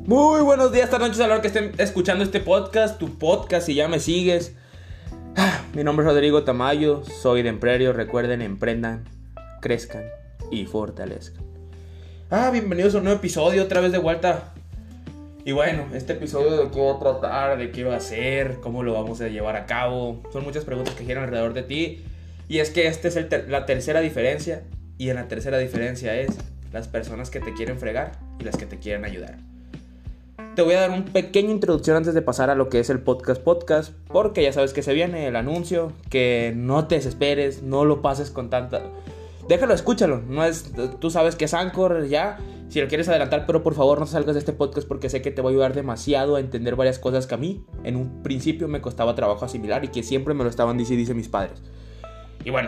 Muy buenos días, tardes, noches a la hora que estén escuchando este podcast, tu podcast, si ya me sigues. Mi nombre es Rodrigo Tamayo, soy de Emprerio. Recuerden, emprendan, crezcan y fortalezcan. Bienvenidos a un nuevo episodio, otra vez de vuelta. Y bueno, este episodio de qué va a tratar, de qué va a ser, cómo lo vamos a llevar a cabo. Son muchas preguntas que giran alrededor de ti. Y es que esta es la tercera diferencia. Y en la tercera diferencia es las personas que te quieren fregar y las que te quieren ayudar. Te voy a dar una pequeña introducción antes de pasar a lo que es el podcast, porque ya sabes que se viene el anuncio, que no te desesperes, no lo pases con tanta... Déjalo, escúchalo, tú sabes que es Anchor ya, si lo quieres adelantar, pero por favor no salgas de este podcast porque sé que te va a ayudar demasiado a entender varias cosas que a mí en un principio me costaba trabajo asimilar y que siempre me lo estaban diciendo mis padres. Y bueno,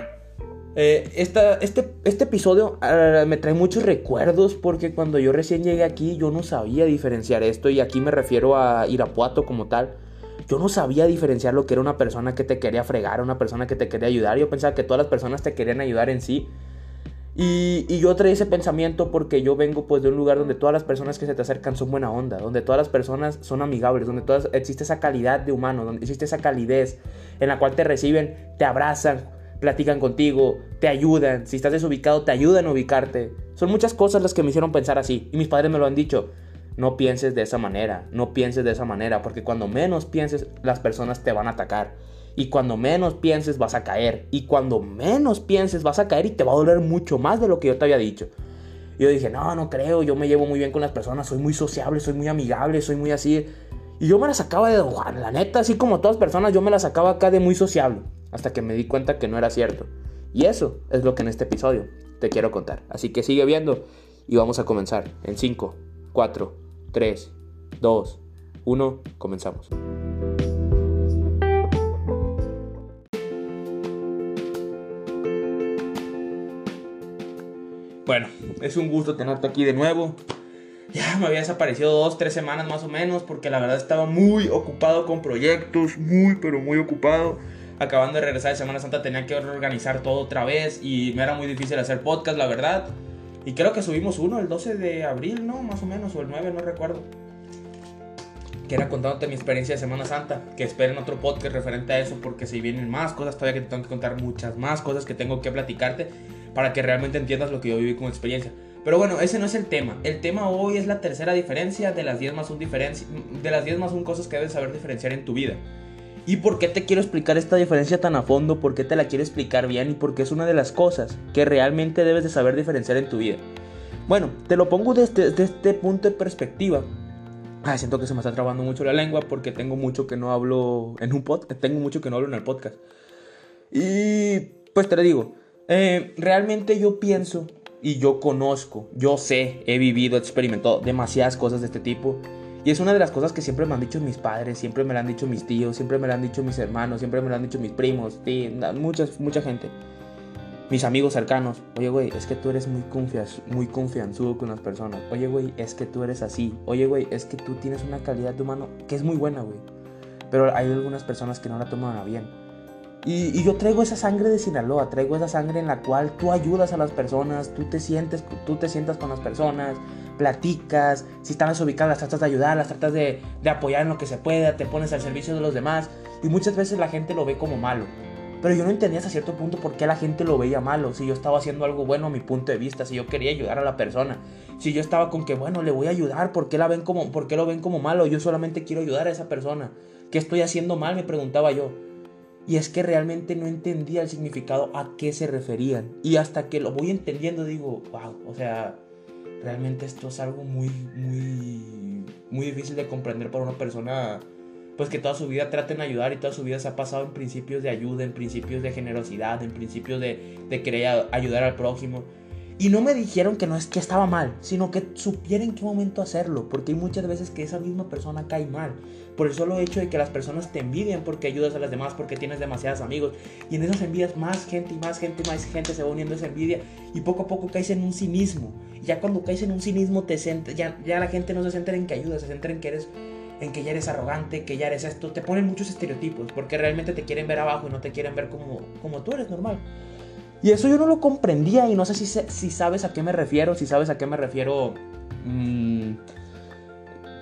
este episodio me trae muchos recuerdos porque cuando yo recién llegué aquí yo no sabía diferenciar esto, y aquí me refiero a Irapuato como tal. Yo no sabía diferenciar lo que era una persona que te quería fregar, una persona que te quería ayudar. Yo pensaba que todas las personas te querían ayudar en sí. Y yo traía ese pensamiento porque yo vengo pues de un lugar donde todas las personas que se te acercan son buena onda, donde todas las personas son amigables, donde existe esa calidad de humano, donde existe esa calidez en la cual te reciben, te abrazan, platican contigo, te ayudan. Si estás desubicado, te ayudan a ubicarte. Son muchas cosas las que me hicieron pensar así. Y mis padres me lo han dicho. No pienses de esa manera. No pienses de esa manera. Porque cuando menos pienses, las personas te van a atacar. Y cuando menos pienses, vas a caer. Y cuando menos pienses, vas a caer y te va a doler mucho más de lo que yo te había dicho. Y yo dije, no creo. Yo me llevo muy bien con las personas. Soy muy sociable, soy muy amigable, soy muy así. Y yo me la sacaba de... La neta, así como todas personas, yo me la sacaba acá de muy sociable. Hasta que me di cuenta que no era cierto. Y eso es lo que en este episodio te quiero contar. Así que sigue viendo y vamos a comenzar. En 5, 4, 3, 2, 1, comenzamos. Bueno, es un gusto tenerte aquí de nuevo. Ya me había desaparecido 2-3 semanas más o menos, porque la verdad estaba muy ocupado con proyectos, muy ocupado. Acabando de regresar de Semana Santa tenía que organizar todo otra vez y me era muy difícil hacer podcast, la verdad. Y creo que subimos uno el 12 de abril, ¿no? Más o menos, o el 9, no recuerdo. Que era contándote mi experiencia de Semana Santa. Que esperen otro podcast referente a eso, porque si vienen más cosas todavía, que te tengo que contar muchas más cosas que tengo que platicarte para que realmente entiendas lo que yo viví como experiencia. Pero bueno, ese no es el tema. El tema hoy es la tercera diferencia de las 10 más 1 de las 10 más 1 cosas que debes saber diferenciar en tu vida. ¿Y por qué te quiero explicar esta diferencia tan a fondo? ¿Por qué te la quiero explicar bien? Y porque es una de las cosas que realmente debes de saber diferenciar en tu vida. Bueno, te lo pongo desde este punto de perspectiva. Siento que se me está trabando mucho la lengua porque tengo mucho que no hablo en un podcast. Tengo mucho que no hablo en el podcast. Y pues te lo digo. Realmente yo pienso y yo conozco, yo sé, he vivido, he experimentado demasiadas cosas de este tipo. Y es una de las cosas que siempre me han dicho mis padres, siempre me lo han dicho mis tíos, siempre me lo han dicho mis hermanos, siempre me lo han dicho mis primos, mucha gente. Mis amigos cercanos. Oye, güey, es que tú eres muy confianzudo con las personas. Oye, güey, es que tú eres así. Oye, güey, es que tú tienes una calidad de humano que es muy buena, güey. Pero hay algunas personas que no la toman a bien. Y yo traigo esa sangre de Sinaloa, traigo esa sangre en la cual tú ayudas a las personas, tú te sientas con las personas, platicas, si están desubicadas las tratas de ayudar, las tratas de apoyar en lo que se pueda, te pones al servicio de los demás. Y muchas veces la gente lo ve como malo, pero yo no entendía hasta cierto punto por qué la gente lo veía malo. Si yo estaba haciendo algo bueno a mi punto de vista, si yo quería ayudar a la persona, si yo estaba con que bueno, le voy a ayudar, ¿por qué lo ven como malo? Yo solamente quiero ayudar a esa persona. ¿Qué estoy haciendo mal?, me preguntaba yo. Y es que realmente no entendía el significado a qué se referían. Y hasta que lo voy entendiendo digo, wow, o sea, realmente esto es algo muy difícil de comprender para una persona, pues que toda su vida traten de ayudar y toda su vida se ha pasado en principios de ayuda, en principios de generosidad, en principios de querer ayudar al prójimo. Y no me dijeron que no es que estaba mal, sino que supiera en qué momento hacerlo, porque hay muchas veces que esa misma persona cae mal. Por el solo hecho de que las personas te envidian porque ayudas a las demás, porque tienes demasiados amigos. Y en esas envidias más gente se va uniendo a esa envidia. Y poco a poco caes en un cinismo. Y ya cuando caes en un cinismo, ya la gente no se centra en que ayudas, se centra en que ya eres arrogante, que ya eres esto. Te ponen muchos estereotipos, porque realmente te quieren ver abajo y no te quieren ver como tú eres normal. Y eso yo no lo comprendía y no sé si sabes a qué me refiero,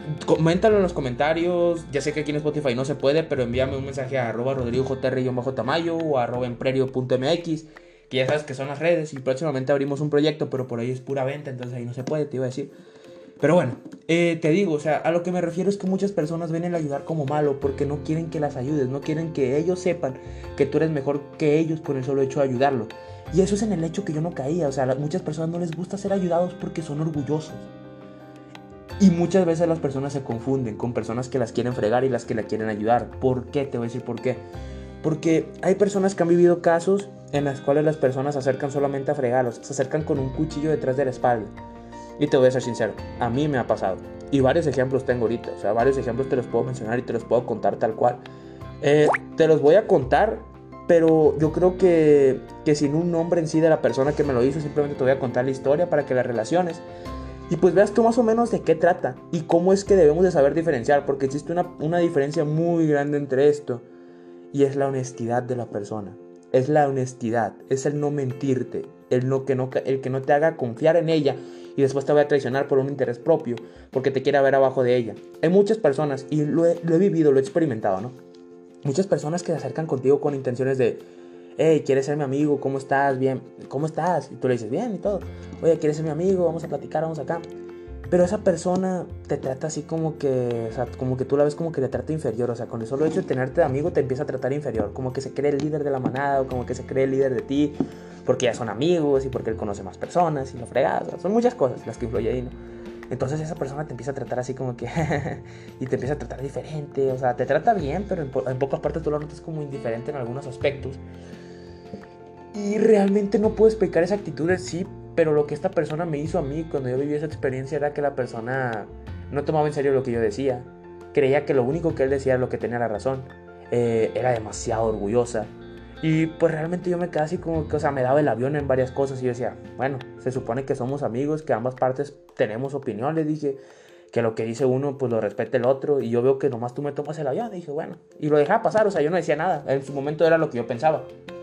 Coméntalo en los comentarios. Ya sé que aquí en Spotify no se puede, pero envíame un mensaje a @rodrigojr_tamayo o a @emprerio.mx, que ya sabes que son las redes, y próximamente abrimos un proyecto, pero por ahí es pura venta, entonces ahí no se puede, te iba a decir. Pero bueno, te digo, o sea, a lo que me refiero es que muchas personas ven el ayudar como malo porque no quieren que las ayudes, no quieren que ellos sepan que tú eres mejor que ellos por el solo hecho de ayudarlo. Y eso es en el hecho que yo no caía, o sea, a muchas personas no les gusta ser ayudados porque son orgullosos. Y muchas veces las personas se confunden con personas que las quieren fregar y las que la quieren ayudar. ¿Por qué? Te voy a decir por qué. Porque hay personas que han vivido casos en los cuales las personas se acercan solamente a fregarlos, se acercan con un cuchillo detrás de la espalda. Y te voy a ser sincero, a mí me ha pasado. Y varios ejemplos tengo ahorita, o sea, varios ejemplos te los puedo mencionar y te los puedo contar tal cual. Te los voy a contar, pero yo creo que sin un nombre en sí de la persona que me lo hizo, simplemente te voy a contar la historia para que la relaciones. Y pues veas tú más o menos de qué trata y cómo es que debemos de saber diferenciar, porque existe una diferencia muy grande entre esto, y es la honestidad de la persona. Es la honestidad, es el no mentirte, el que no te haga confiar en ella y después te vaya a traicionar por un interés propio, porque te quiera ver abajo de ella. Hay muchas personas, y lo he vivido, lo he experimentado, ¿no? Muchas personas que se acercan contigo con intenciones de: hey, ¿quieres ser mi amigo? ¿Cómo estás? Bien, ¿cómo estás? Y tú le dices: bien y todo. Oye, ¿quieres ser mi amigo? Vamos a platicar, vamos acá. Pero esa persona te trata así como que, o sea, como que tú la ves como que te trata inferior. O sea, con el solo hecho de tenerte de amigo te empieza a tratar inferior. Como que se cree el líder de la manada, o como que se cree el líder de ti, porque ya son amigos y porque él conoce más personas y lo fregas. O sea, son muchas cosas las que influyen ahí, ¿no? Entonces esa persona te empieza a tratar así como que y te empieza a tratar diferente. O sea, te trata bien, pero en pocas partes tú lo notas como indiferente en algunos aspectos. Y realmente no puedo explicar esa actitud en sí, pero lo que esta persona me hizo a mí cuando yo viví esa experiencia era que la persona no tomaba en serio lo que yo decía. Creía que lo único que él decía era lo que tenía la razón. Era demasiado orgullosa. Y pues realmente yo me quedé así como que, o sea, me daba el avión en varias cosas. Y yo decía, bueno, se supone que somos amigos, que ambas partes tenemos opinión. Le dije que lo que dice uno, pues lo respete el otro. Y yo veo que nomás tú me tomas el avión. Y dije, bueno, y lo dejaba pasar, o sea, yo no decía nada. En su momento era lo que yo pensaba.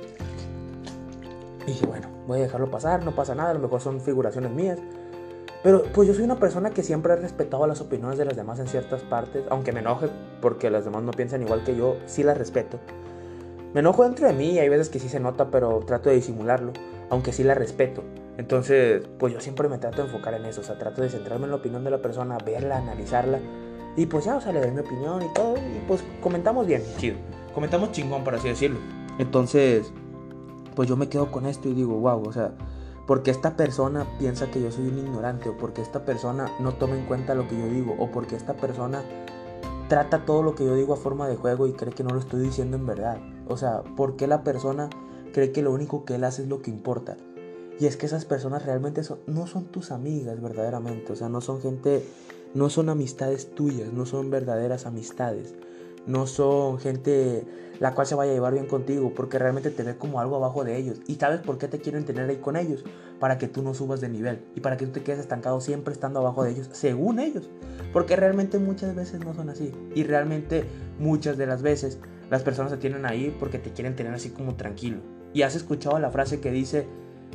Y dije, bueno, voy a dejarlo pasar, no pasa nada, a lo mejor son figuraciones mías. Pero pues yo soy una persona que siempre ha respetado las opiniones de las demás en ciertas partes. Aunque me enoje porque las demás no piensan igual que yo, sí las respeto. Me enojo dentro de mí y hay veces que sí se nota, pero trato de disimularlo, aunque sí las respeto. Entonces, pues yo siempre me trato de enfocar en eso. O sea, trato de centrarme en la opinión de la persona, verla, analizarla. Y pues ya, o sea, le doy mi opinión y todo. Y pues comentamos bien, chido. Comentamos chingón, por así decirlo. Entonces, pues yo me quedo con esto y digo, wow, o sea, porque esta persona piensa que yo soy un ignorante, o porque esta persona no toma en cuenta lo que yo digo, o porque esta persona trata todo lo que yo digo a forma de juego y cree que no lo estoy diciendo en verdad. O sea, ¿por qué la persona cree que lo único que él hace es lo que importa? Y es que esas personas realmente no son tus amigas verdaderamente. O sea, no son gente, no son amistades tuyas, no son verdaderas amistades. No son gente la cual se vaya a llevar bien contigo, porque realmente te ve como algo abajo de ellos. ¿Y sabes por qué te quieren tener ahí con ellos? Para que tú no subas de nivel y para que tú te quedes estancado siempre estando abajo de ellos, según ellos. Porque realmente muchas veces no son así. Y realmente muchas de las veces las personas se tienen ahí porque te quieren tener así como tranquilo. ¿Y has escuchado la frase que dice,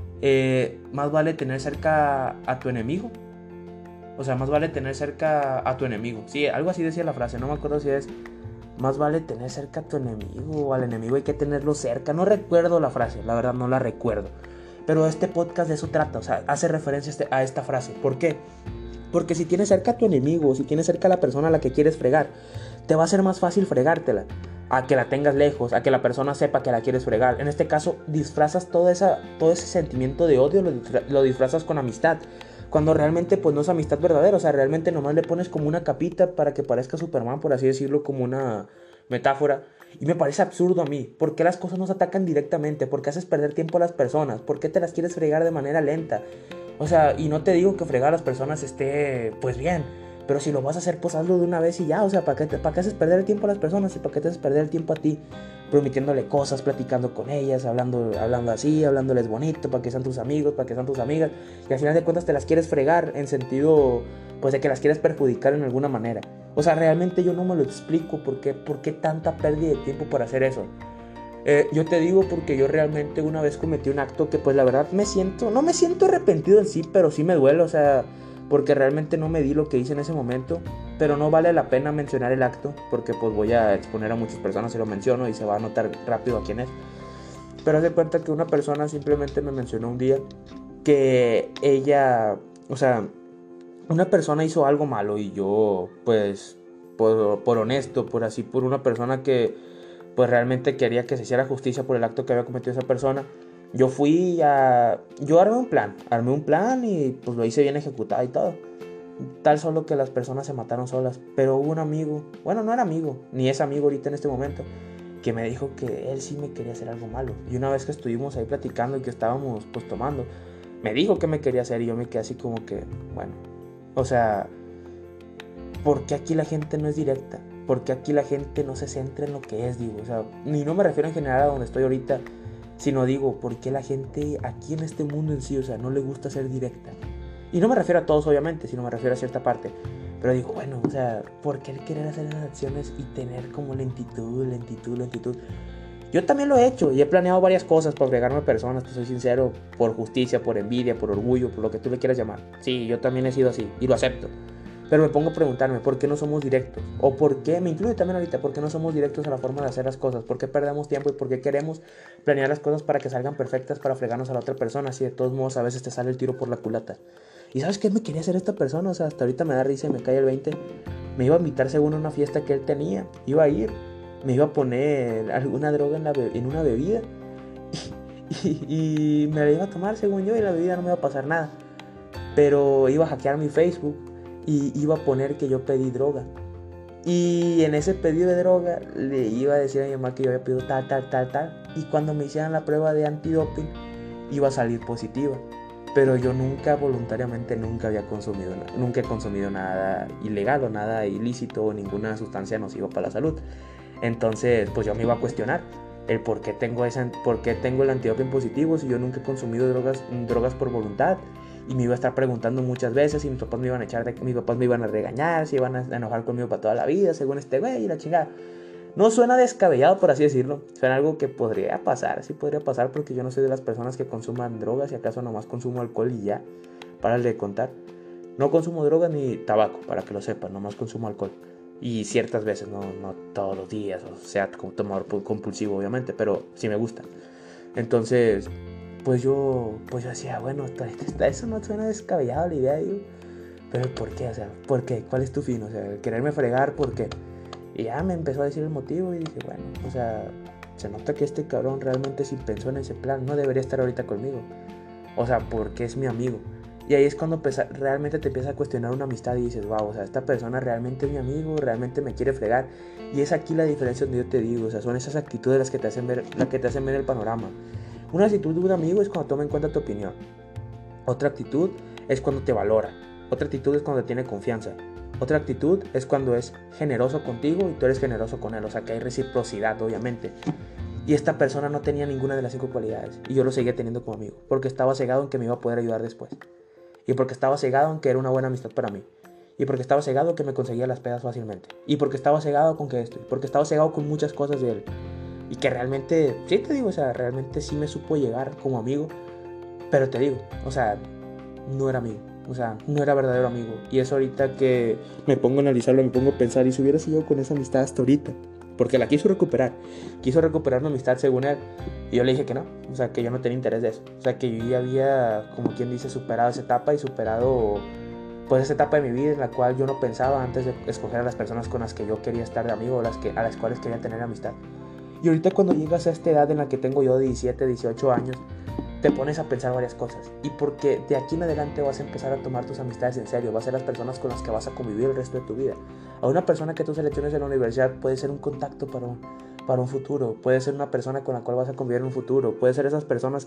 más vale tener cerca a tu enemigo? O sea, más vale tener cerca a tu enemigo. Sí, algo así decía la frase, no me acuerdo si es más vale tener cerca a tu enemigo o al enemigo hay que tenerlo cerca. No recuerdo la frase, la verdad no la recuerdo. Pero este podcast de eso trata, o sea, hace referencia a esta frase. ¿Por qué? Porque si tienes cerca a tu enemigo, si tienes cerca a la persona a la que quieres fregar, te va a ser más fácil fregártela, a que la tengas lejos, a que la persona sepa que la quieres fregar. En este caso, disfrazas todo ese sentimiento de odio, lo disfrazas con amistad. Cuando realmente pues no es amistad verdadera, o sea, realmente nomás le pones como una capita para que parezca Superman, por así decirlo, como una metáfora. Y me parece absurdo a mí. ¿Por qué las cosas no se atacan directamente? ¿Por qué haces perder tiempo a las personas? ¿Por qué te las quieres fregar de manera lenta? O sea, y no te digo que fregar a las personas esté pues bien, pero si lo vas a hacer, pues hazlo de una vez y ya. O sea, ¿para qué haces perder el tiempo a las personas? ¿Y para qué te haces perder el tiempo a ti? Prometiéndole cosas, platicando con ellas, hablando así, hablándoles bonito, para que sean tus amigos, para que sean tus amigas. Y al final de cuentas te las quieres fregar en sentido, pues de que las quieres perjudicar en alguna manera. O sea, realmente yo no me lo explico por qué tanta pérdida de tiempo para hacer eso. Yo te digo porque yo realmente una vez cometí un acto que pues la verdad no me siento arrepentido en sí, pero sí me duele, o sea, porque realmente no medí lo que hice en ese momento, pero no vale la pena mencionar el acto, porque pues voy a exponer a muchas personas si lo menciono y se va a notar rápido a quién es. Pero haz de cuenta que una persona simplemente me mencionó un día que ella, o sea, una persona hizo algo malo y yo, pues, por honesto, por una persona que, pues, realmente quería que se hiciera justicia por el acto que había cometido esa persona, yo armé un plan y, pues, lo hice bien ejecutado y todo. Tal solo que las personas se mataron solas, pero hubo un amigo, bueno, no era amigo, ni es amigo ahorita en este momento, que me dijo que él sí me quería hacer algo malo. Y una vez que estuvimos ahí platicando y que estábamos, pues, tomando, me dijo que me quería hacer y yo me quedé así como que, bueno, o sea, ¿por qué aquí la gente no es directa? ¿Por qué aquí la gente no se centra en lo que es? Digo, o sea, ni no me refiero en general a donde estoy ahorita, sino digo, ¿por qué la gente aquí en este mundo en sí, o sea, no le gusta ser directa? Y no me refiero a todos, obviamente, sino me refiero a cierta parte. Pero digo, bueno, o sea, ¿por qué el querer hacer esas acciones y tener como lentitud? Yo también lo he hecho y he planeado varias cosas para fregarme personas, te soy sincero, por justicia, por envidia, por orgullo, por lo que tú le quieras llamar. Sí, yo también he sido así y lo acepto. Pero me pongo a preguntarme, ¿por qué no somos directos? O ¿por qué, me incluye también ahorita, por qué no somos directos a la forma de hacer las cosas? ¿Por qué perdemos tiempo y por qué queremos planear las cosas para que salgan perfectas para fregarnos a la otra persona? Si de todos modos a veces te sale el tiro por la culata. ¿Y sabes qué me quería hacer esta persona? O sea, hasta ahorita me da risa y me cae el 20. Me iba a invitar según a una fiesta que él tenía. Iba a ir. Me iba a poner alguna droga en una bebida. Y me la iba a tomar según yo y la bebida no me iba a pasar nada. Pero iba a hackear mi Facebook y iba a poner que yo pedí droga. Y en ese pedido de droga le iba a decir a mi mamá que yo había pedido tal. Y cuando me hicieran la prueba de antidoping iba a salir positiva. Pero yo voluntariamente nunca he consumido nada ilegal o nada ilícito o ninguna sustancia nociva para la salud. Entonces, pues yo me iba a cuestionar el por qué tengo el antidoping positivo si yo nunca he consumido drogas por voluntad. Y me iba a estar preguntando muchas veces si mis papás me iban a regañar, si iban a enojar conmigo para toda la vida, según este güey y la chingada. No suena descabellado, por así decirlo. Suena algo que podría pasar. Sí podría pasar porque yo no soy de las personas que consuman drogas. Y acaso nomás consumo alcohol y ya. Párale de contar. No consumo drogas ni tabaco, para que lo sepan. Nomás consumo alcohol. Y ciertas veces, no todos los días. O sea, como tomador compulsivo, obviamente. Pero sí me gusta. Entonces, pues yo decía, bueno, eso no suena descabellado la idea, digo. Pero ¿por qué? O sea, ¿por qué? ¿Cuál es tu fin? O sea, quererme fregar, ¿por qué? Y ya me empezó a decir el motivo y dije, bueno, o sea, se nota que este cabrón realmente sí pensó en ese plan, no debería estar ahorita conmigo. O sea, porque es mi amigo. Y ahí es cuando realmente te empiezas a cuestionar una amistad y dices, wow, o sea, esta persona realmente es mi amigo, realmente me quiere fregar. Y es aquí la diferencia donde yo te digo, o sea, son esas actitudes las que te hacen ver el panorama. Una actitud de un amigo es cuando toma en cuenta tu opinión. Otra actitud es cuando te valora. Otra actitud es cuando te tiene confianza. Otra actitud es cuando es generoso contigo y tú eres generoso con él. O sea, que hay reciprocidad, obviamente. Y esta persona no tenía ninguna de las 5 cualidades. Y yo lo seguía teniendo como amigo. Porque estaba cegado en que me iba a poder ayudar después. Y porque estaba cegado en que era una buena amistad para mí. Y porque estaba cegado que me conseguía las pedas fácilmente. Y porque estaba cegado con que esto. Y porque estaba cegado con muchas cosas de él. Y que realmente, sí te digo, o sea, realmente sí me supo llegar como amigo. Pero te digo, o sea, no era amigo. O sea, no era verdadero amigo. Y es ahorita que me pongo a analizarlo, me pongo a pensar. Y si hubiera sido con esa amistad hasta ahorita. Porque la quiso recuperar. Quiso recuperar una amistad según él. Y yo le dije que no. O sea, que yo no tenía interés de eso. O sea, que yo ya había, como quien dice, superado esa etapa. Y superado, pues, esa etapa de mi vida en la cual yo no pensaba antes de escoger a las personas con las que yo quería estar de amigo. O a las cuales quería tener amistad. Y ahorita cuando llegas a esta edad en la que tengo yo de 17, 18 años, te pones a pensar varias cosas. Y porque de aquí en adelante vas a empezar a tomar tus amistades en serio. Vas a ser las personas con las que vas a convivir el resto de tu vida. A una persona que tú selecciones en la universidad puede ser un contacto para un futuro. Puede ser una persona con la cual vas a convivir en un futuro. Puede ser esas personas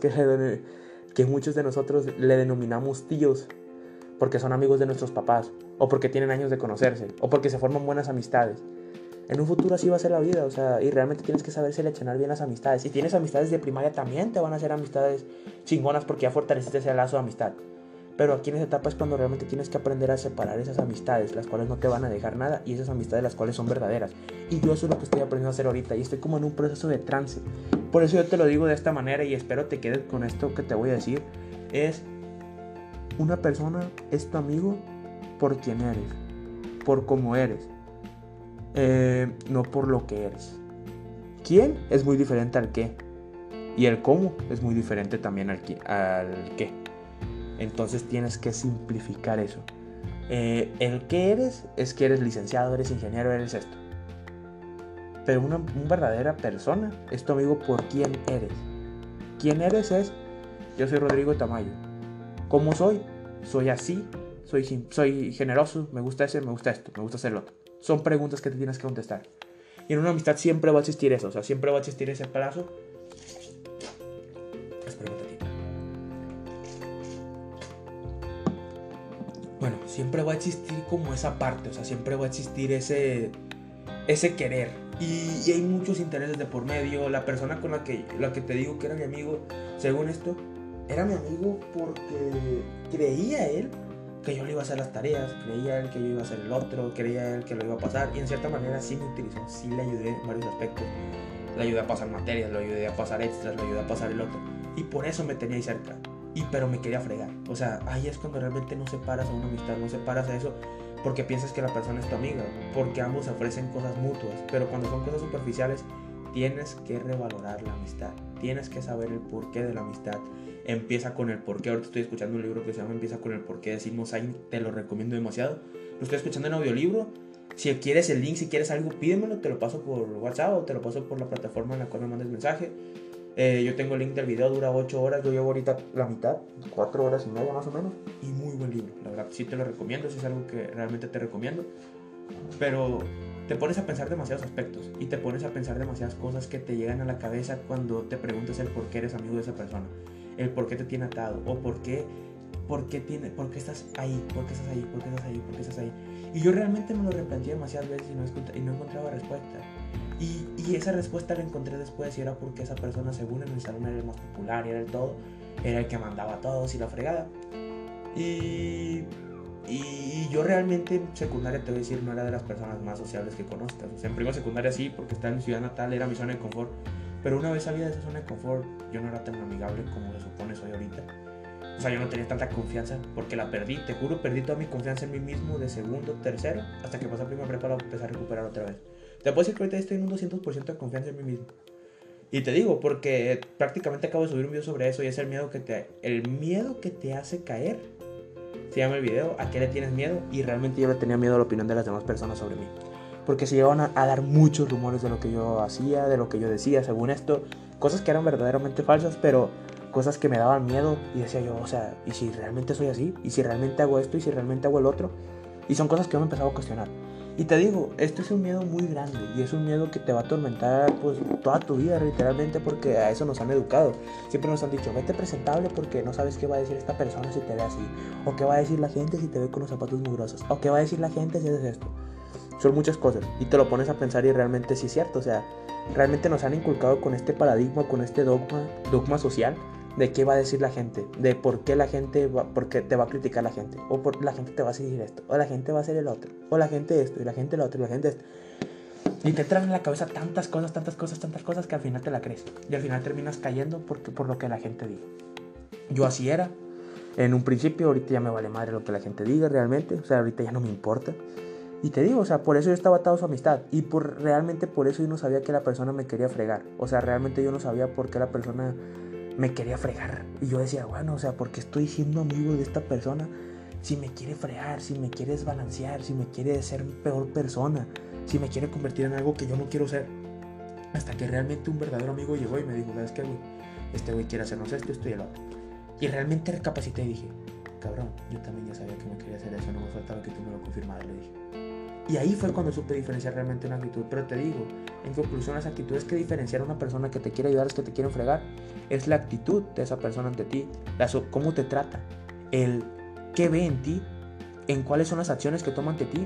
que muchos de nosotros le denominamos tíos. Porque son amigos de nuestros papás. O porque tienen años de conocerse. O porque se forman buenas amistades. En un futuro así va a ser la vida, o sea, y realmente tienes que saber seleccionar bien las amistades. Si tienes amistades de primaria también te van a hacer amistades chingonas porque ya fortaleciste ese lazo de amistad. Pero aquí en esa etapa es cuando realmente tienes que aprender a separar esas amistades, las cuales no te van a dejar nada, y esas amistades las cuales son verdaderas. Y yo eso es lo que estoy aprendiendo a hacer ahorita, y estoy como en un proceso de trance. Por eso yo te lo digo de esta manera, y espero te quedes con esto que te voy a decir, es... una persona es tu amigo por quien eres, por cómo eres, no por lo que eres. ¿Quién? Es muy diferente al qué. Y el cómo es muy diferente también al qué. Entonces tienes que simplificar eso. El qué eres es que eres licenciado, eres ingeniero, eres esto. Pero una verdadera persona es tu amigo por quién eres. ¿Quién eres? Yo soy Rodrigo Tamayo. ¿Cómo soy? Soy así, soy generoso, me gusta esto, me gusta hacer lo otro. Son preguntas que te tienes que contestar. Y en una amistad siempre va a existir eso, o sea, siempre va a existir ese plazo. Espera un ratito. Bueno, siempre va a existir como esa parte, o sea, siempre va a existir ese querer. Y hay muchos intereses de por medio. La persona con la que te digo que era mi amigo, según esto, era mi amigo porque creía él que yo le iba a hacer las tareas, creía él que yo iba a hacer el otro, creía él que lo iba a pasar, y en cierta manera sí me utilizó, sí le ayudé en varios aspectos. Le ayudé a pasar materias, le ayudé a pasar extras, le ayudé a pasar el otro, y por eso me tenía ahí cerca, pero me quería fregar. O sea, ahí es cuando realmente no separas a una amistad, no separas a eso porque piensas que la persona es tu amiga, porque ambos ofrecen cosas mutuas, pero cuando son cosas superficiales tienes que revalorar la amistad, tienes que saber el porqué de la amistad. Empieza con el porqué. Ahorita estoy escuchando un libro que se llama Empieza con el porqué de Simon Sinek, te lo recomiendo demasiado. Lo estoy escuchando en audiolibro. Si quieres el link, si quieres algo, pídemelo, te lo paso por WhatsApp o te lo paso por la plataforma en la cual me mandes mensaje. Yo tengo el link del video, dura 8 horas, yo llevo ahorita la mitad, 4 horas y media más o menos. Y muy buen libro, la verdad sí te lo recomiendo, si es algo que realmente te recomiendo. Pero te pones a pensar demasiados aspectos y te pones a pensar demasiadas cosas que te llegan a la cabeza cuando te preguntas el por qué eres amigo de esa persona, el por qué te tiene atado, o por qué estás ahí, por qué estás ahí. Y yo realmente me lo replanteé demasiadas veces y no encontraba respuesta. Y esa respuesta la encontré después, y era porque esa persona, según en el salón, era el más popular, era el todo, era el que mandaba a todos y la fregada. Y yo realmente en secundaria, te voy a decir, no era de las personas más sociables que conozcas. O sea, en primera secundaria sí, porque estaba en mi ciudad natal, era mi zona de confort. Pero una vez salí de esa zona de confort, yo no era tan amigable como se supone soy ahorita. O sea, yo no tenía tanta confianza porque la perdí. Te juro, perdí toda mi confianza en mí mismo de segundo, tercero, hasta que pasé a primera prepa para empezar a recuperar otra vez. Te puedo decir que ahorita estoy en un 200% de confianza en mí mismo. Y te digo, porque prácticamente acabo de subir un video sobre eso, y es el miedo que te hace caer. Se llama el video, ¿a qué le tienes miedo? Y realmente yo le tenía miedo a la opinión de las demás personas sobre mí. Porque se llegaban a dar muchos rumores de lo que yo hacía, de lo que yo decía, según esto. Cosas que eran verdaderamente falsas, pero cosas que me daban miedo. Y decía yo, o sea, ¿y si realmente soy así? ¿Y si realmente hago esto? ¿Y si realmente hago el otro? Y son cosas que yo me empezaba a cuestionar. Y te digo, esto es un miedo muy grande, y es un miedo que te va a atormentar pues toda tu vida, literalmente, porque a eso nos han educado. Siempre nos han dicho, vete presentable porque no sabes qué va a decir esta persona si te ve así, o qué va a decir la gente si te ve con los zapatos mugrosos, o qué va a decir la gente si haces esto. Son muchas cosas, y te lo pones a pensar y realmente sí es cierto. O sea, realmente nos han inculcado con este paradigma, con este dogma social, de qué va a decir la gente, de por qué por qué te va a criticar la gente, o por la gente te va a decir esto, o la gente va a hacer el otro, o la gente esto, y la gente lo otro, y la gente esto. Y te entran en la cabeza tantas cosas que al final te la crees, y al final terminas cayendo por lo que la gente diga. Yo así era en un principio, ahorita ya me vale madre lo que la gente diga realmente, o sea, ahorita ya no me importa. Y te digo, o sea, por eso yo estaba atado a su amistad, y realmente por eso yo no sabía que la persona me quería fregar. O sea, realmente yo no sabía por qué la persona me quería fregar. Y yo decía, bueno, o sea, ¿por qué estoy siendo amigo de esta persona si me quiere fregar, si me quiere desbalancear, si me quiere ser peor persona, si me quiere convertir en algo que yo no quiero ser? Hasta que realmente un verdadero amigo llegó y me dijo, ¿sabes qué, güey? Este güey quiere hacernos esto y el otro. Y realmente recapacité y dije, cabrón, yo también ya sabía que me quería hacer eso, no me faltaba que tú me lo confirmaras, le dije. Y ahí fue cuando supe diferenciar realmente una actitud. Pero te digo, en conclusión, las actitudes que diferencian a una persona que te quiere ayudar, es que te quieren fregar, es la actitud de esa persona ante ti, cómo te trata, el qué ve en ti, en cuáles son las acciones que toma ante ti,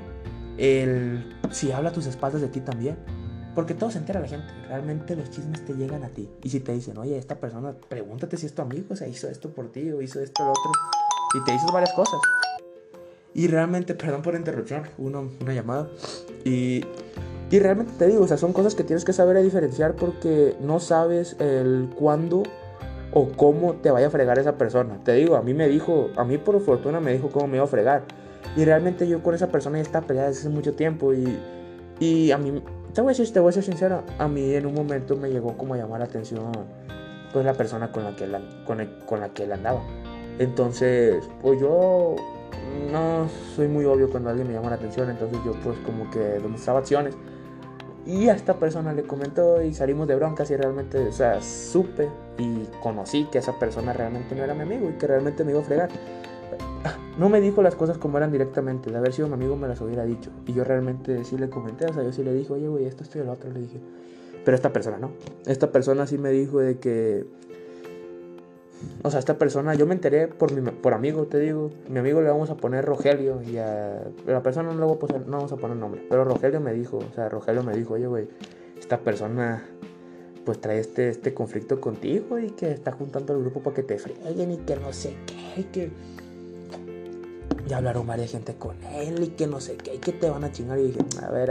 si habla a tus espaldas de ti también. Porque todo se entera la gente, realmente los chismes te llegan a ti. Y si te dicen, oye, esta persona, pregúntate si es tu amigo, o sea, hizo esto por ti, o hizo esto, lo otro, y te dices varias cosas. Y realmente, perdón por la interrupción, una llamada. Y realmente te digo, o sea, son cosas que tienes que saber diferenciar, porque no sabes el cuándo o cómo te vaya a fregar esa persona. Te digo, a mí por fortuna me dijo cómo me iba a fregar. Y realmente yo con esa persona ya estaba peleada desde hace mucho tiempo. Y a mí, te voy a ser sincero, a mí en un momento me llegó como a llamar la atención pues la persona con la que él andaba. Entonces, pues yo no soy muy obvio cuando alguien me llama la atención. Entonces yo pues como que demostraba acciones. Y a esta persona le comentó y salimos de broncas y realmente, o sea, supe y conocí que esa persona realmente no era mi amigo y que realmente me iba a fregar. No me dijo las cosas como eran directamente, de haber sido mi amigo me las hubiera dicho. Y yo realmente sí le comenté, o sea, yo sí le dije, oye, güey, esto y el otro, le dije. Pero esta persona no. Esta persona sí me dijo de que... O sea, esta persona, yo me enteré por amigo, te digo. Mi amigo le vamos a poner Rogelio y a la persona no vamos a poner nombre. Pero Rogelio me dijo, oye, güey, esta persona pues trae este conflicto contigo y que está juntando al grupo para que te freguen y que no sé qué, y que ya hablaron varias gente con él y que no sé qué, y que te van a chingar. Y dije, a ver.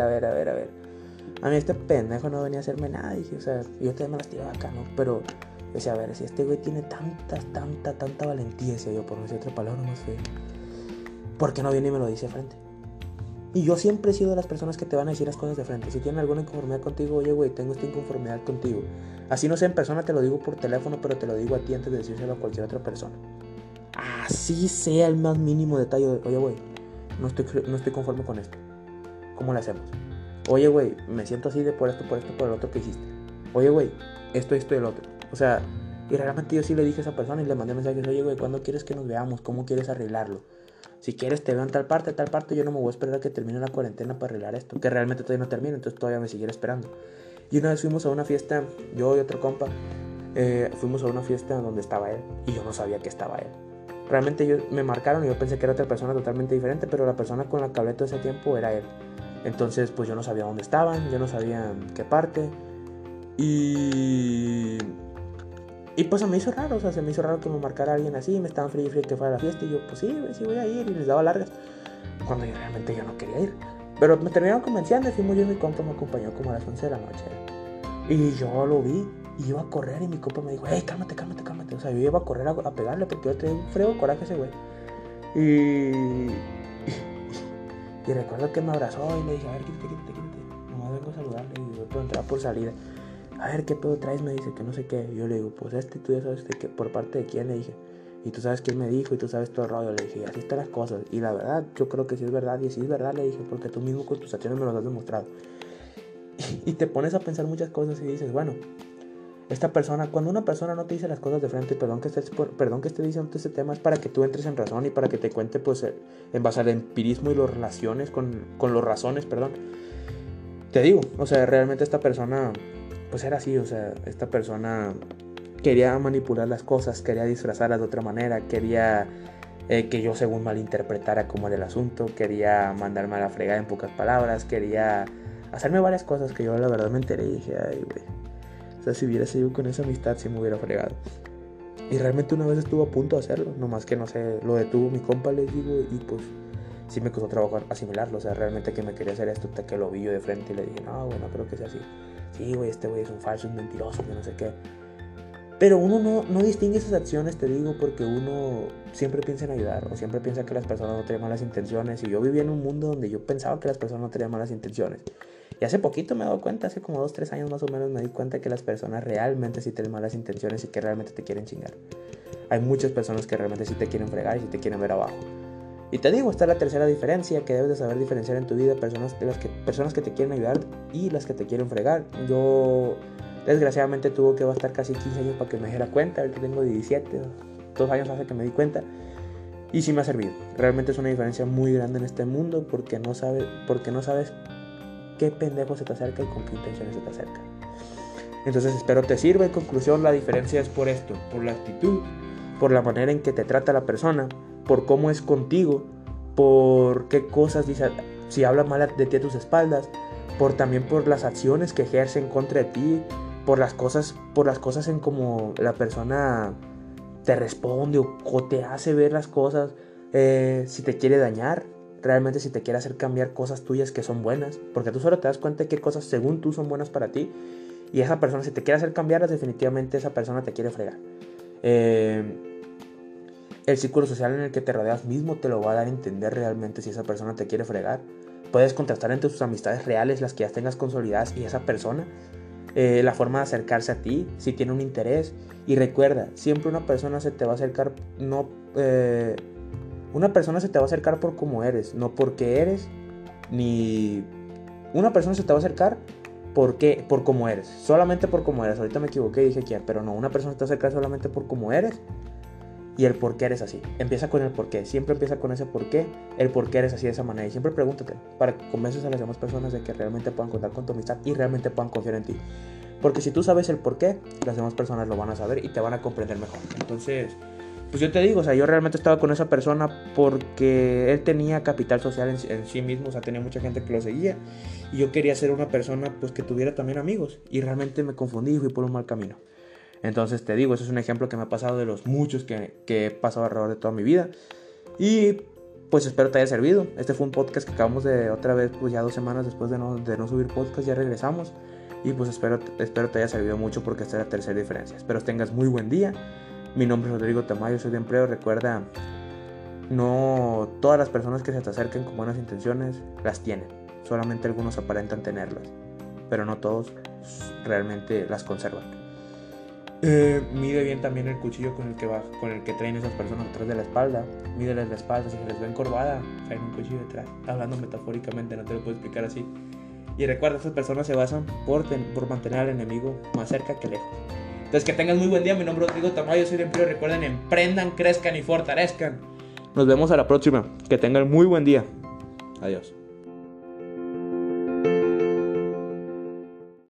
A mí este pendejo no venía a hacerme nada. Dije, o sea, yo también me las tiraba acá, ¿no? Pero... decía, a ver, si este güey tiene tanta valentía, decía yo, por no decir otra palabra más fea, ¿por qué no viene y me lo dice de frente? Y yo siempre he sido de las personas que te van a decir las cosas de frente. Si tienen alguna inconformidad contigo, oye, güey, tengo esta inconformidad contigo. Así no sea en persona, te lo digo por teléfono, pero te lo digo a ti antes de decírselo a cualquier otra persona. Así sea el más mínimo detalle. Oye, güey, no estoy conforme con esto. ¿Cómo lo hacemos? Oye, güey, me siento así de por esto, por el otro que hiciste. Oye, güey, esto y el otro. O sea, y realmente yo sí le dije a esa persona y le mandé mensajes, oye, güey, ¿cuándo quieres que nos veamos? ¿Cómo quieres arreglarlo? Si quieres te veo en tal parte, yo no me voy a esperar a que termine la cuarentena para arreglar esto, que realmente todavía no termina, entonces todavía me seguiré esperando. Y una vez fuimos a una fiesta, yo y otro compa, fuimos a una fiesta donde estaba él, y yo no sabía que estaba él. Realmente me marcaron y yo pensé que era otra persona totalmente diferente, pero la persona con la que hablé todo ese tiempo era él. Entonces, pues yo no sabía dónde estaban, yo no sabía en qué parte, y pues se me hizo raro, que me marcara alguien así, me estaban free que fuera a la fiesta, y yo, pues sí voy a ir, y les daba largas, cuando yo realmente no quería ir. Pero me terminaron convenciendo y fuimos yo y mi compa me acompañó como a las 11 de la noche. Y yo lo vi, y iba a correr, y mi compa me dijo, hey, cálmate. O sea, yo iba a correr a pegarle, porque yo tenía un frego coraje a ese güey. Y recuerdo que me abrazó y le dije, a ver, quítate. Nomás vengo a saludarle y voy por entrar por salida. A ver, ¿qué pedo traes? Me dice que no sé qué. Yo le digo, pues tú ya sabes de qué, por parte de quién, le dije. Y tú sabes quién me dijo y tú sabes todo el rollo. Le dije, y así están las cosas. Y la verdad, yo creo que sí es verdad. Y sí es verdad, le dije, porque tú mismo con tus acciones me lo has demostrado. Y te pones a pensar muchas cosas y dices, bueno, esta persona, cuando una persona no te dice las cosas de frente, perdón que esté diciendo este tema, es para que tú entres en razón y para que te cuente, pues, en base al empirismo y las relaciones con los razones, perdón. Te digo, o sea, realmente esta persona... pues era así, o sea, esta persona quería manipular las cosas, quería disfrazarlas de otra manera, quería que yo según malinterpretara cómo era el asunto, quería mandarme a la fregada en pocas palabras, quería hacerme varias cosas que yo la verdad me enteré y dije, ay, güey, o sea, si hubiera seguido con esa amistad sí me hubiera fregado. Y realmente una vez estuvo a punto de hacerlo, nomás que no sé, lo detuvo mi compa, les digo, y pues sí me costó trabajo asimilarlo, o sea, realmente que me quería hacer esto hasta que lo vi yo de frente y le dije, no, güey, no creo que sea así. Sí, güey, este güey es un falso, un mentiroso, que no sé qué. Pero uno no distingue esas acciones, te digo, porque uno siempre piensa en ayudar o siempre piensa que las personas no tienen malas intenciones. Y yo vivía en un mundo donde yo pensaba que las personas no tenían malas intenciones. Y hace poquito me he dado cuenta, hace como 2-3 años más o menos, me di cuenta que las personas realmente sí tienen malas intenciones y que realmente te quieren chingar. Hay muchas personas que realmente sí te quieren fregar y sí te quieren ver abajo. Y te digo, esta es la tercera diferencia que debes de saber diferenciar en tu vida, personas que te quieren ayudar y las que te quieren fregar. Yo desgraciadamente tuve que bastar casi 15 años para que me diera cuenta, ahorita tengo 17, 2 años hace que me di cuenta y sí me ha servido. Realmente es una diferencia muy grande en este mundo porque no sabes qué pendejo se te acerca y con qué intenciones se te acerca. Entonces espero te sirva. En conclusión, la diferencia es por esto, por la actitud, por la manera en que te trata la persona, por cómo es contigo, por qué cosas dice, si habla mal de ti a tus espaldas, también por las acciones que ejerce en contra de ti, por las cosas en cómo la persona te responde o te hace ver las cosas, si te quiere dañar, realmente si te quiere hacer cambiar cosas tuyas que son buenas, porque tú solo te das cuenta de qué cosas según tú son buenas para ti, y esa persona si te quiere hacer cambiarlas, definitivamente esa persona te quiere fregar. El círculo social en el que te rodeas mismo te lo va a dar a entender realmente si esa persona te quiere fregar. Puedes contrastar entre tus amistades reales, las que ya tengas consolidadas, y esa persona, la forma de acercarse a ti, si tiene un interés. Y recuerda, siempre una persona se te va a acercar, una persona se te va a acercar por cómo eres, no porque eres, ni... Una persona se te va a acercar por cómo eres, solamente por cómo eres. Ahorita me equivoqué y dije quién, pero no, una persona se te va a acercar solamente por cómo eres y el por qué eres así. Empieza con el por qué, siempre empieza con ese por qué, el por qué eres así de esa manera. Y siempre pregúntate para que convences a las demás personas de que realmente puedan contar con tu amistad y realmente puedan confiar en ti. Porque si tú sabes el por qué, las demás personas lo van a saber y te van a comprender mejor. Entonces, pues yo te digo, o sea, yo realmente estaba con esa persona porque él tenía capital social en sí mismo, o sea, tenía mucha gente que lo seguía. Y yo quería ser una persona pues que tuviera también amigos. Y realmente me confundí y fui por un mal camino. Entonces te digo, eso es un ejemplo que me ha pasado de los muchos que he pasado alrededor de toda mi vida. Y pues espero te haya servido. Este fue un podcast que acabamos de otra vez, pues ya 2 semanas después de no subir podcast, ya regresamos. Y pues espero te haya servido mucho porque esta es la tercera diferencia. Espero tengas muy buen día. Mi nombre es Rodrigo Tamayo, soy de Empleo. Recuerda, no todas las personas que se te acerquen con buenas intenciones las tienen. Solamente algunos aparentan tenerlas, pero no todos realmente las conservan. Mide bien también el cuchillo con el que traen esas personas detrás de la espalda. Mídeles la espalda, si se les ve encorvada, traen un cuchillo detrás. Hablando metafóricamente, no te lo puedo explicar así. Y recuerda, estas personas se basan por mantener al enemigo más cerca que lejos. Entonces, que tengas muy buen día. Mi nombre es Rodrigo Tamayo, soy de Empleo. Recuerden, emprendan, crezcan y fortalezcan. Nos vemos a la próxima. Que tengan muy buen día. Adiós.